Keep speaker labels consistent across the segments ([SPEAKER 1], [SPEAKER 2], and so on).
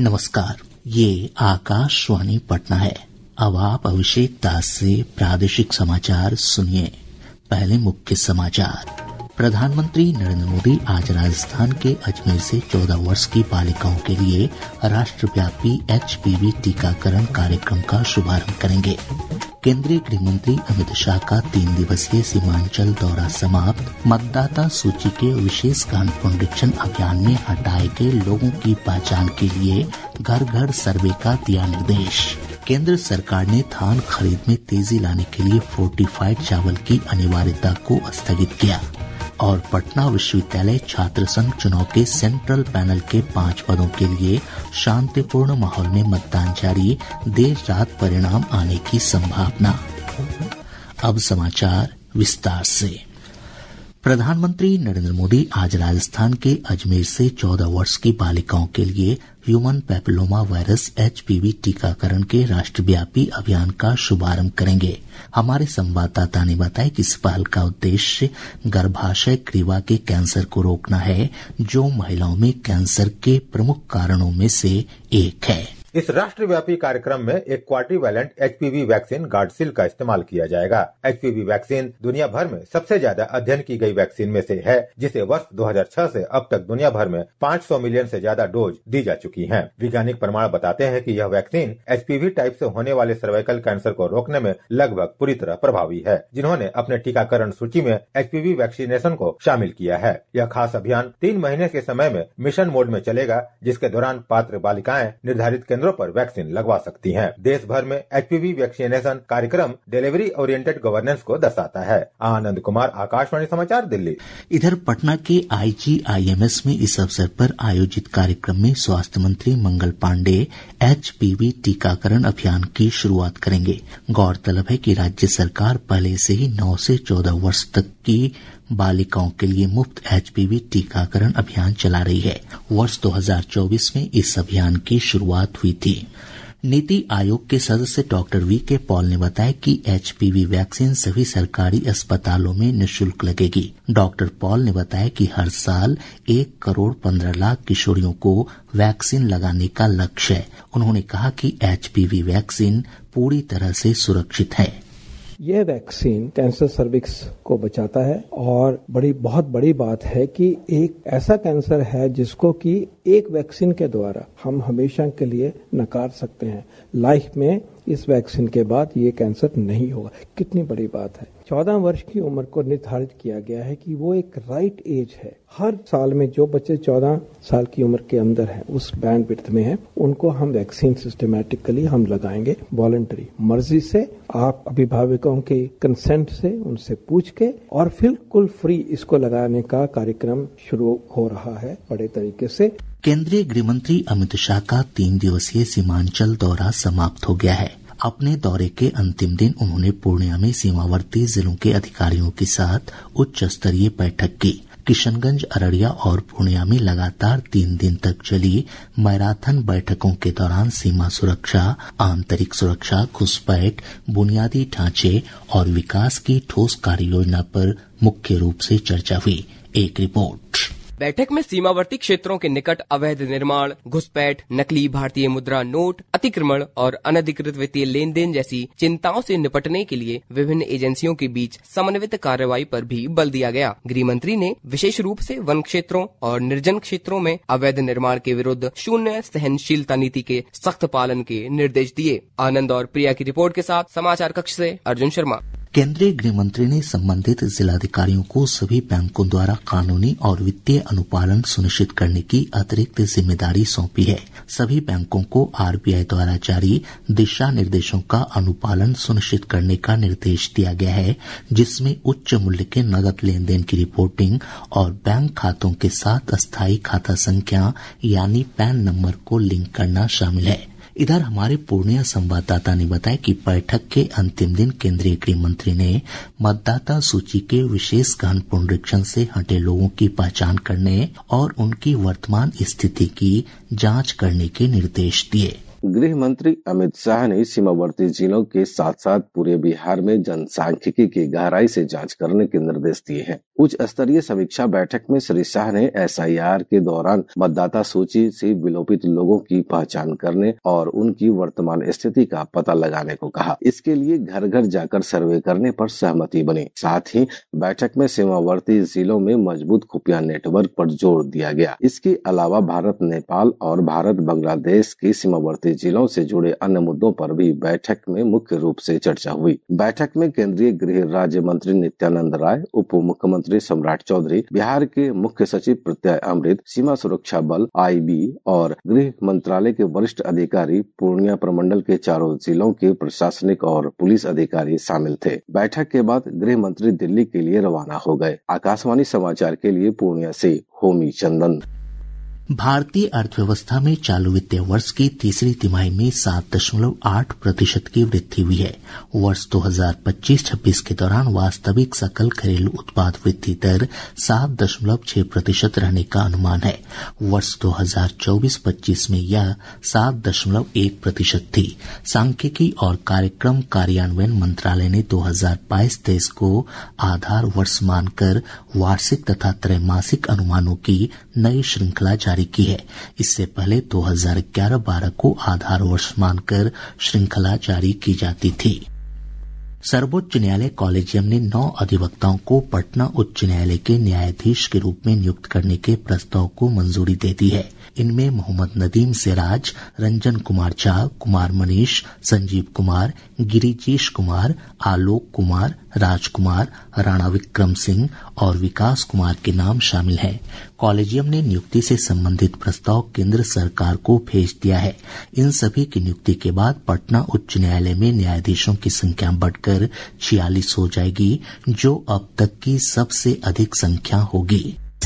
[SPEAKER 1] नमस्कार, ये आकाशवाणी पटना है। अब आप अभिषेक दास से प्रादेशिक समाचार सुनिए। पहले मुख्य समाचार। प्रधानमंत्री नरेंद्र मोदी आज राजस्थान के अजमेर से 14 वर्ष की बालिकाओं के लिए राष्ट्रव्यापी HPV टीकाकरण कार्यक्रम का शुभारंभ करेंगे। केंद्रीय गृह मंत्री अमित शाह का 3 दिवसीय सीमांचल दौरा समाप्त। मतदाता सूची के विशेष गहन पुनरीक्षण अभियान में हटाए गए लोगों की पहचान के लिए घर घर सर्वे का दिया निर्देश। केंद्र सरकार ने धान खरीद में तेजी लाने के लिए फोर्टिफाइड चावल की अनिवार्यता को स्थगित किया। और पटना विश्वविद्यालय छात्र संघ चुनाव के सेंट्रल पैनल के 5 पदों के लिए शांतिपूर्ण माहौल में मतदान जारी, देर रात परिणाम आने की संभावना। अब समाचार विस्तार से। प्रधानमंत्री नरेंद्र मोदी आज राजस्थान के अजमेर से 14 वर्ष की बालिकाओं के लिए ह्यूमन पैपिलोमा वायरस HPV टीकाकरण के राष्ट्रव्यापी अभियान का शुभारंभ करेंगे। हमारे संवाददाता ने बताया कि इस पहल का उद्देश्य गर्भाशय ग्रीवा के कैंसर को रोकना है, जो महिलाओं में कैंसर के प्रमुख कारणों में से एक है।
[SPEAKER 2] इस राष्ट्रव्यापी कार्यक्रम में एक क्वाड्रीवैलेंट HPV वैक्सीन गार्डसिल का इस्तेमाल किया जाएगा। HPV वैक्सीन दुनिया भर में सबसे ज्यादा अध्ययन की गई वैक्सीन में से है, जिसे वर्ष 2006 से अब तक दुनिया भर में 500 मिलियन से ज्यादा डोज दी जा चुकी हैं। वैज्ञानिक प्रमाण बताते हैं कि यह वैक्सीन HPV टाइप से होने वाले सर्वाइकल कैंसर को रोकने में लगभग पूरी तरह प्रभावी है। जिन्होंने अपने टीकाकरण सूची में HPV वैक्सीनेशन को शामिल किया है। यह खास अभियान 3 महीने के समय में मिशन मोड में चलेगा, जिसके दौरान पात्र बालिकाएं निर्धारित केंद्रों पर वैक्सीन लगवा सकती हैं। देश भर में HPV वैक्सीनेशन कार्यक्रम डिलीवरी ओरिएंटेड गवर्नेंस को दर्शाता है। आनंद कुमार, आकाशवाणी समाचार, दिल्ली।
[SPEAKER 1] इधर पटना के IGIMS में इस अवसर पर आयोजित कार्यक्रम में स्वास्थ्य मंत्री मंगल पांडेय HPV टीकाकरण अभियान की शुरुआत करेंगे। गौरतलब है कि राज्य सरकार पहले से ही 9 से 14 वर्ष तक की बालिकाओं के लिए मुफ्त HPV टीकाकरण अभियान चला रही है। वर्ष 2024 में इस अभियान की शुरुआत हुई थी। नीति आयोग के सदस्य डॉक्टर VK पॉल ने बताया कि HPV वैक्सीन सभी सरकारी अस्पतालों में निःशुल्क लगेगी। डॉक्टर पॉल ने बताया कि हर साल 1 करोड़ 15 लाख किशोरियों को वैक्सीन लगाने का लक्ष्य है। उन्होंने कहा कि HPV वैक्सीन पूरी तरह से सुरक्षित है।
[SPEAKER 3] यह वैक्सीन कैंसर सर्विक्स को बचाता है और बहुत बड़ी बात है कि एक ऐसा कैंसर है जिसको कि एक वैक्सीन के द्वारा हम हमेशा के लिए नकार सकते हैं। लाइफ में इस वैक्सीन के बाद ये कैंसर नहीं होगा। कितनी बड़ी बात है। 14 वर्ष की उम्र को निर्धारित किया गया है कि वो एक राइट एज है। हर साल में जो बच्चे 14 साल की उम्र के अंदर हैं, उस बैंड विड्थ में हैं, उनको हम वैक्सीन सिस्टमैटिकली हम लगाएंगे। वॉलंटरी मर्जी से, आप अभिभावकों के कंसेंट से, उनसे पूछ के, और बिल्कुल फ्री इसको लगाने का कार्यक्रम शुरू हो रहा है बड़े तरीके से।
[SPEAKER 1] केंद्रीय गृह मंत्री अमित शाह का 3 दिवसीय सीमांचल दौरा समाप्त हो गया है। अपने दौरे के अंतिम दिन उन्होंने पूर्णिया में सीमावर्ती जिलों के अधिकारियों के साथ उच्च स्तरीय बैठक की। किशनगंज, अररिया और पूर्णिया में लगातार 3 दिन तक चली मैराथन बैठकों के दौरान सीमा सुरक्षा, आंतरिक सुरक्षा, घुसपैठ, बुनियादी ढांचे और विकास की ठोस कार्य योजना पर मुख्य रूप से चर्चा हुई। एक रिपोर्ट।
[SPEAKER 4] बैठक में सीमावर्ती क्षेत्रों के निकट अवैध निर्माण, घुसपैठ, नकली भारतीय मुद्रा नोट, अतिक्रमण और अनधिकृत वित्तीय लेन देन जैसी चिंताओं से निपटने के लिए विभिन्न एजेंसियों के बीच समन्वित कार्रवाई पर भी बल दिया गया। गृह मंत्री ने विशेष रूप से वन क्षेत्रों और निर्जन क्षेत्रों में अवैध निर्माण के विरुद्ध शून्य सहनशीलता नीति के सख्त पालन के निर्देश दिए। आनंद और प्रिया की रिपोर्ट के साथ समाचार कक्ष से अर्जुन शर्मा।
[SPEAKER 1] केंद्रीय गृह मंत्री ने संबंधित जिलाधिकारियों को सभी बैंकों द्वारा कानूनी और वित्तीय अनुपालन सुनिश्चित करने की अतिरिक्त जिम्मेदारी सौंपी है। सभी बैंकों को RBI द्वारा जारी दिशा निर्देशों का अनुपालन सुनिश्चित करने का निर्देश दिया गया है, जिसमें उच्च मूल्य के नकद लेन देन की रिपोर्टिंग और बैंक खातों के साथ अस्थायी खाता संख्या यानी पैन नंबर को लिंक करना शामिल है। इधर हमारे पूर्णिया संवाददाता ने बताया कि बैठक के अंतिम दिन केंद्रीय गृह मंत्री ने मतदाता सूची के विशेष गहन पुनरीक्षण से हटे लोगों की पहचान करने और उनकी वर्तमान स्थिति की जांच करने के निर्देश दिए।
[SPEAKER 5] गृह मंत्री अमित शाह ने सीमावर्ती जिलों के साथ साथ पूरे बिहार में जनसांख्यिकी की गहराई से जांच करने के निर्देश दिए हैं। उच्च स्तरीय समीक्षा बैठक में श्री शाह ने SIR के दौरान मतदाता सूची से विलोपित लोगों की पहचान करने और उनकी वर्तमान स्थिति का पता लगाने को कहा। इसके लिए घर घर जाकर सर्वे करने पर सहमति बनी। साथ ही बैठक में सीमावर्ती जिलों में मजबूत खुफिया नेटवर्क पर जोर दिया गया। इसके अलावा भारत नेपाल और भारत बांग्लादेश के सीमावर्ती जिलों से जुड़े अन्य मुद्दों पर भी बैठक में मुख्य रूप से चर्चा हुई। बैठक में केंद्रीय गृह राज्य मंत्री नित्यानंद राय, उप मुख्यमंत्री सम्राट चौधरी, बिहार के मुख्य सचिव प्रत्यय अमृत, सीमा सुरक्षा बल IB और गृह मंत्रालय के वरिष्ठ अधिकारी, पूर्णिया प्रमंडल के चारों जिलों के प्रशासनिक और पुलिस अधिकारी शामिल थे। बैठक के बाद गृह मंत्री दिल्ली के लिए रवाना हो गए। आकाशवाणी समाचार के लिए पूर्णिया से होमी चंदन।
[SPEAKER 1] भारतीय अर्थव्यवस्था में चालू वित्तीय वर्ष की तीसरी तिमाही में 7.8% की वृद्धि हुई है। वर्ष 2025-26 के दौरान वास्तविक सकल घरेलू उत्पाद वृद्धि दर 7.6% रहने का अनुमान है। वर्ष 2024-25 में यह 7.1% थी। सांख्यिकी और कार्यक्रम कार्यान्वयन मंत्रालय ने 2022-23 को आधार वर्ष मानकर वार्षिक तथा त्रैमासिक अनुमानों की नई श्रृंखला जारी की है। इससे पहले 2011-12 को आधार वर्ष मानकर श्रृंखला जारी की जाती थी। सर्वोच्च न्यायालय कॉलेजियम ने 9 अधिवक्ताओं को पटना उच्च न्यायालय के न्यायाधीश के रूप में नियुक्त करने के प्रस्ताव को मंजूरी दे दी है। इनमें मोहम्मद नदीम सिराज, रंजन कुमार झा, कुमार मनीष, संजीव कुमार, गिरिजेश कुमार, आलोक कुमार, राजकुमार, राणा विक्रम सिंह और विकास कुमार के नाम शामिल हैं। कॉलेजियम ने नियुक्ति से संबंधित प्रस्ताव केंद्र सरकार को भेज दिया है। इन सभी की नियुक्ति के बाद पटना उच्च न्यायालय में न्यायाधीशों की संख्या बढ़कर 46 हो जाएगी, जो अब तक की सबसे अधिक संख्या होगी।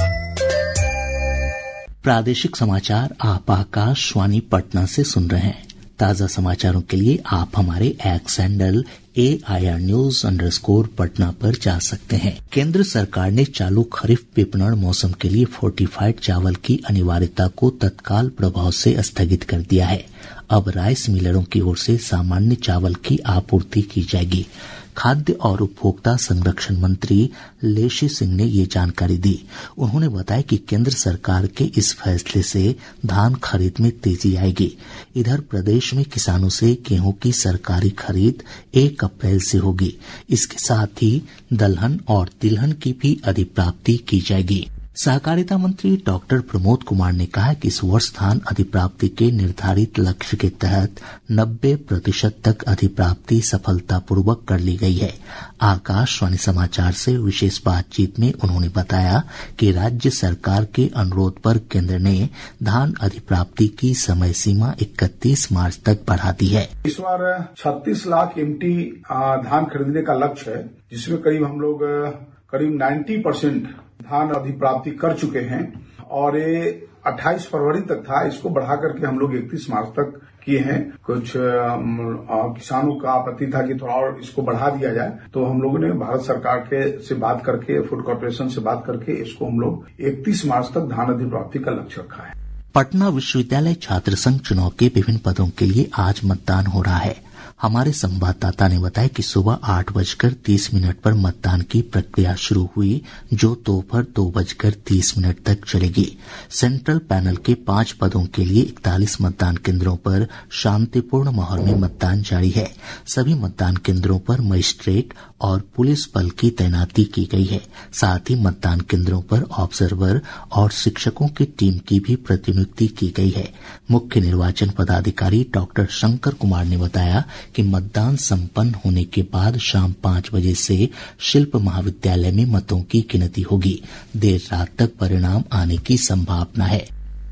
[SPEAKER 1] प्रादेशिक समाचार आप आकाशवाणी पटना से सुन रहे हैं। ताजा समाचारों के लिए आप हमारे X handle AIR News_ Patna पर जा सकते हैं। केंद्र सरकार ने चालू खरीफ विपणन मौसम के लिए फोर्टिफाइड चावल की अनिवार्यता को तत्काल प्रभाव से स्थगित कर दिया है। अब राइस मिलरों की ओर से सामान्य चावल की आपूर्ति की जाएगी। खाद्य और उपभोक्ता संरक्षण मंत्री लेशी सिंह ने ये जानकारी दी। उन्होंने बताया कि केंद्र सरकार के इस फैसले से धान खरीद में तेजी आएगी। इधर प्रदेश में किसानों से गेहूं की सरकारी खरीद 1 अप्रैल से होगी। इसके साथ ही दलहन और तिलहन की भी अधिप्राप्ति की जाएगी। सहकारिता मंत्री डॉक्टर प्रमोद कुमार ने कहा कि इस वर्ष धान अधिप्राप्ति के निर्धारित लक्ष्य के तहत 90% तक अधिप्राप्ति सफलतापूर्वक कर ली गई है। आकाशवाणी समाचार से विशेष बातचीत में उन्होंने बताया कि राज्य सरकार के अनुरोध पर केंद्र ने धान अधिप्राप्ति की समय सीमा 31 मार्च तक बढ़ा दी है।
[SPEAKER 6] इस बार 36 लाख MT धान खरीदने का लक्ष्य है, जिसमें करीब 90% धान अधिप्राप्ति कर चुके हैं और ये 28 फरवरी तक था। इसको बढ़ा करके हम लोग 31 मार्च तक किए हैं। कुछ किसानों का आपत्ति था कि थोड़ा और इसको बढ़ा दिया जाए, तो हम लोगों ने भारत सरकार से बात करके, फूड कॉर्पोरेशन से बात करके इसको हम लोग 31 मार्च ततक धान अधिप्राप्ति का लक्ष्य रखा है।
[SPEAKER 1] पटना विश्वविद्यालय छात्र संघ चुनाव के विभिन्न पदों के लिए आज मतदान हो रहा है। हमारे संवाददाता ने बताया कि सुबह 8:30 पर मतदान की प्रक्रिया शुरू हुई, जो दोपहर 2:30 तक चलेगी। सेंट्रल पैनल के 5 पदों के लिए 41 मतदान केंद्रों पर शांतिपूर्ण माहौल में मतदान जारी है। सभी मतदान केंद्रों पर मजिस्ट्रेट और पुलिस बल की तैनाती की गई है। साथ ही मतदान केंद्रों पर ऑब्जर्वर और शिक्षकों की टीम की भी प्रतिनियुक्ति की गई है। मुख्य निर्वाचन पदाधिकारी डॉक्टर शंकर कुमार ने बताया कि मतदान संपन्न होने के बाद शाम 5 बजे से शिल्प महाविद्यालय में मतों की गिनती होगी। देर रात तक परिणाम आने की संभावना है।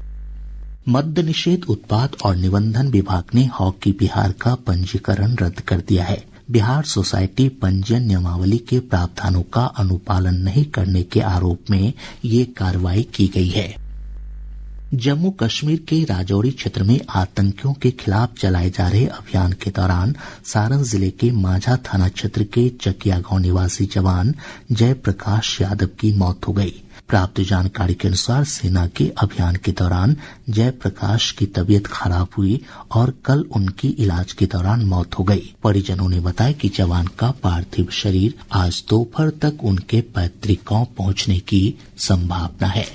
[SPEAKER 1] मद्य निषेध, उत्पाद और निबंधन विभाग ने हॉकी बिहार का पंजीकरण रद्द कर दिया है। बिहार सोसाइटी पंजीयन नियमावली के प्रावधानों का अनुपालन नहीं करने के आरोप में ये कार्रवाई की गई है। जम्मू कश्मीर के राजौरी क्षेत्र में आतंकियों के खिलाफ चलाए जा रहे अभियान के दौरान सारण जिले के माझा थाना क्षेत्र के चकिया गांव निवासी जवान जय प्रकाश यादव की मौत हो गई। प्राप्त जानकारी के अनुसार सेना के अभियान के दौरान जयप्रकाश की तबीयत खराब हुई और कल उनकी इलाज के दौरान मौत हो गई। परिजनों ने बताया कि जवान का पार्थिव शरीर आज दोपहर तक उनके पैतृक गांव पहुंचने की संभावना है।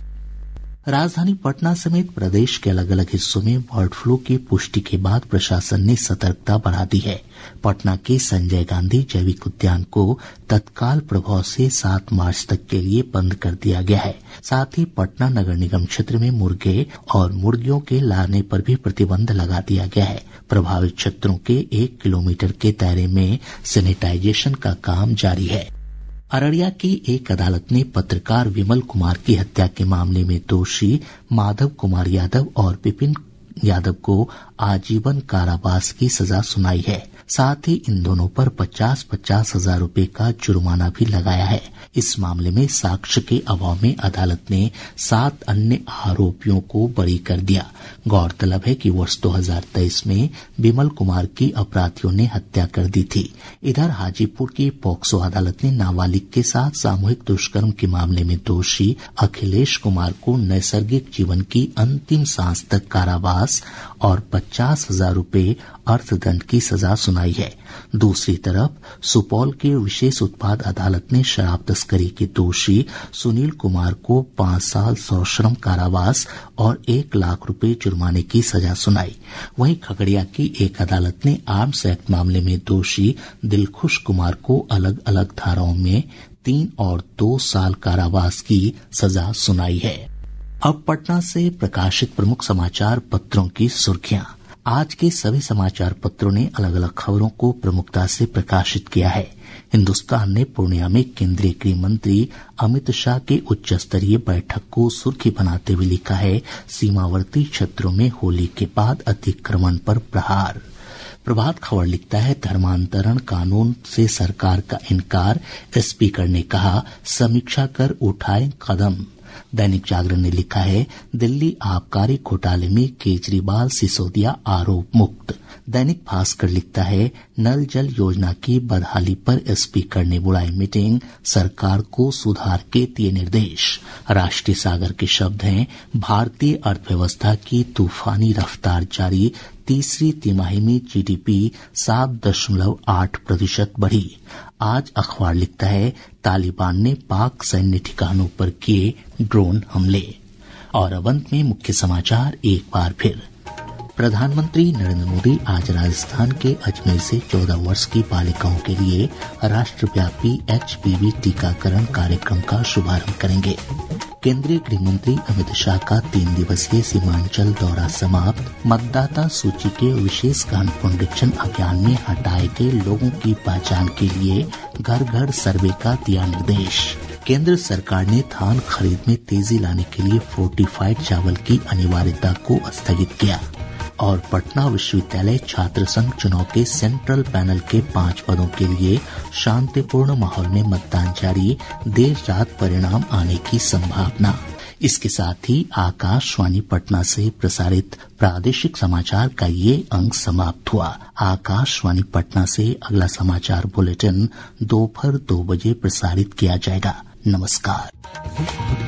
[SPEAKER 1] राजधानी पटना समेत प्रदेश के अलग अलग हिस्सों में बर्ड फ्लू की पुष्टि के बाद प्रशासन ने सतर्कता बढ़ा दी है। पटना के संजय गांधी जैविक उद्यान को तत्काल प्रभाव से 7 मार्च तक के लिए बंद कर दिया गया है। साथ ही पटना नगर निगम क्षेत्र में मुर्गे और मुर्गियों के लाने पर भी प्रतिबंध लगा दिया गया है। प्रभावित क्षेत्रों के 1 किलोमीटर के दायरे में सैनिटाइजेशन का काम जारी है। अररिया की एक अदालत ने पत्रकार विमल कुमार की हत्या के मामले में दोषी माधव कुमार यादव और विपिन यादव को आजीवन कारावास की सजा सुनाई है। साथ ही इन दोनों पर 50-50 हजार रुपए का जुर्माना भी लगाया है। इस मामले में साक्ष्य के अभाव में अदालत ने 7 अन्य आरोपियों को बरी कर दिया। गौरतलब है कि वर्ष 2023 में विमल कुमार की अपराधियों ने हत्या कर दी थी। इधर हाजीपुर की पॉक्सो अदालत ने नाबालिग के साथ सामूहिक दुष्कर्म के मामले में दोषी अखिलेश कुमार को नैसर्गिक जीवन की अंतिम सांस तक कारावास और 50,000 रुपए अर्थदंड की सजा सुनाई है। दूसरी तरफ सुपौल के विशेष उत्पाद अदालत ने शराब तस्करी के दोषी सुनील कुमार को 5 साल सश्रम कारावास और 1 लाख रुपए जुर्माने की सजा सुनाई। वहीं खगड़िया की एक अदालत ने आर्म्स एक्ट मामले में दोषी दिलखुश कुमार को अलग अलग धाराओं में 3 और 2 साल कारावास की सजा सुनाई है। अब पटना से प्रकाशित प्रमुख समाचार पत्रों की सुर्खियां। आज के सभी समाचार पत्रों ने अलग अलग खबरों को प्रमुखता से प्रकाशित किया है। हिन्दुस्तान ने पूर्णिया में केंद्रीय गृह मंत्री अमित शाह के उच्च स्तरीय बैठक को सुर्खी बनाते हुए लिखा है, सीमावर्ती क्षेत्रों में होली के बाद अतिक्रमण पर प्रहार। प्रभात खबर लिखता है, धर्मांतरण कानून से सरकार का इनकार, स्पीकर ने कहा समीक्षा कर उठाए कदम। दैनिक जागरण ने लिखा है, दिल्ली आबकारी घोटाले में केजरीवाल सिसोदिया आरोप मुक्त। दैनिक भास्कर लिखता है, नल जल योजना की बदहाली पर स्पीकर ने बुलाई मीटिंग, सरकार को सुधार के दिए निर्देश। राष्ट्रीय सागर के शब्द हैं, भारतीय अर्थव्यवस्था की तूफानी रफ्तार जारी, तीसरी तिमाही में जीडीपी 7.8% बढ़ी। आज अखबार लिखता है, तालिबान ने पाक सैन्य ठिकानों पर किए ड्रोन हमले। और अब अंत में मुख्य समाचार एक बार फिर। प्रधानमंत्री नरेंद्र मोदी आज राजस्थान के अजमेर से 14 वर्ष की बालिकाओं के लिए राष्ट्रव्यापी HPV टीकाकरण कार्यक्रम का शुभारंभ करेंगे। केंद्रीय गृह मंत्री अमित शाह का 3 दिवसीय सीमांचल दौरा समाप्त। मतदाता सूची के विशेष गहन पुनरीक्षण अभियान में हटाए गए लोगों की पहचान के लिए घर घर सर्वे का दिया निर्देश। केंद्र सरकार ने धान खरीद में तेजी लाने के लिए फोर्टिफाइड चावल की अनिवार्यता को स्थगित किया। और पटना विश्वविद्यालय छात्र संघ चुनाव के सेंट्रल पैनल के 5 पदों के लिए शांतिपूर्ण माहौल में मतदान जारी, देर रात परिणाम आने की संभावना। इसके साथ ही आकाशवाणी पटना से प्रसारित प्रादेशिक समाचार का ये अंक समाप्त हुआ। आकाशवाणी पटना से अगला समाचार बुलेटिन दोपहर 2 बजे प्रसारित किया जाएगा। नमस्कार।